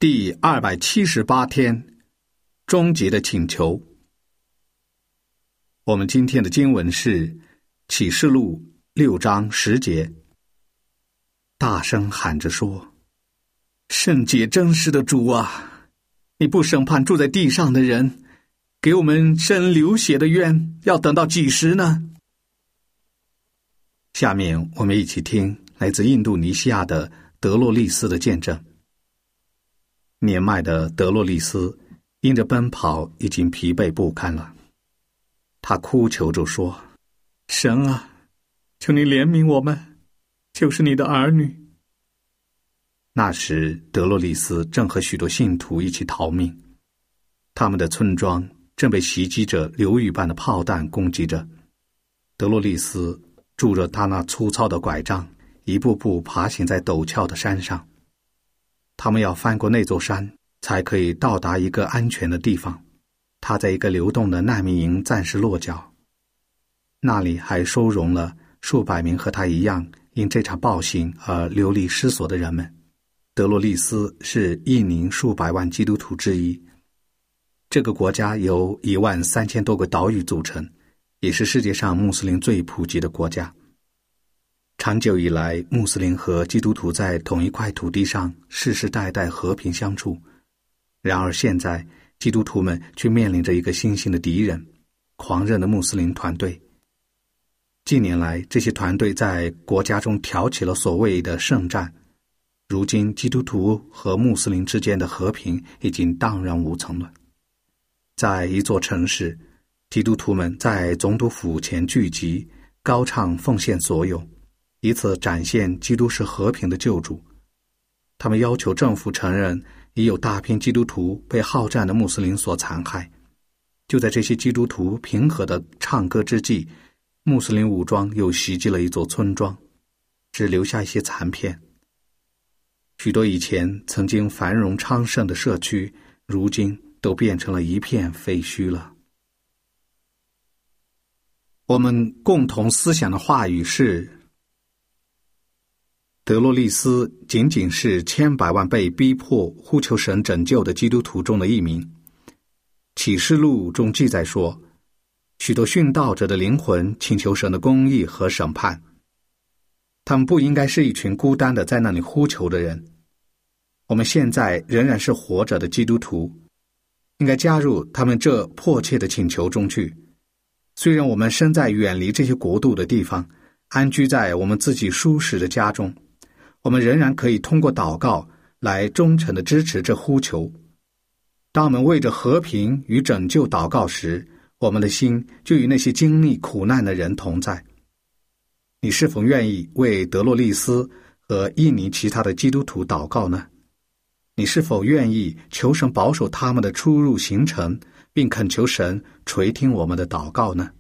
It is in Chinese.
第278天，终极的请求。我们今天的经文是启示录6章10节，大声喊着说：圣洁真实的主啊，你不审判住在地上的人，给我们伸流血的冤，要等到几时呢？下面我们一起听来自印度尼西亚的德洛丽斯的见证。年迈的德洛丽斯因着奔跑已经疲惫不堪了，他哭求着说：神啊，求你怜悯我们，就是你的儿女。那时德洛丽斯正和许多信徒一起逃命，他们的村庄正被袭击着流雨般的炮弹攻击着。德洛丽斯拄着他那粗糙的拐杖，一步步爬行在陡峭的山上。他们要翻过那座山，才可以到达一个安全的地方。他在一个流动的难民营暂时落脚，那里还收容了数百名和他一样因这场暴行而流离失所的人们。德洛丽斯是印尼数百万基督徒之一，这个国家由13000多个岛屿组成，也是世界上穆斯林最普及的国家。长久以来，穆斯林和基督徒在同一块土地上世世代代和平相处。然而现在，基督徒们却面临着一个新兴的敌人——狂热的穆斯林团队。近年来，这些团队在国家中挑起了所谓的圣战。如今，基督徒和穆斯林之间的和平已经荡然无存了。在一座城市，基督徒们在总督府前聚集，高唱奉献所有，以此展现基督是和平的救主。他们要求政府承认已有大批基督徒被好战的穆斯林所残害。就在这些基督徒平和的唱歌之际，穆斯林武装又袭击了一座村庄，只留下一些残片。许多以前曾经繁荣昌盛的社区，如今都变成了一片废墟了。我们共同思想的话语是：德洛丽斯仅仅是千百万被逼迫呼求神拯救的基督徒中的一名。启示录中记载说，许多殉道者的灵魂请求神的公义和审判。他们不应该是一群孤单的在那里呼求的人。我们现在仍然是活着的基督徒，应该加入他们这迫切的请求中去。虽然我们身在远离这些国度的地方，安居在我们自己舒适的家中，我们仍然可以通过祷告来忠诚地支持这呼求。当我们为着和平与拯救祷告时，我们的心就与那些经历苦难的人同在。你是否愿意为德洛丽斯和印尼其他的基督徒祷告呢？你是否愿意求神保守他们的出入行程，并恳求神垂听我们的祷告呢？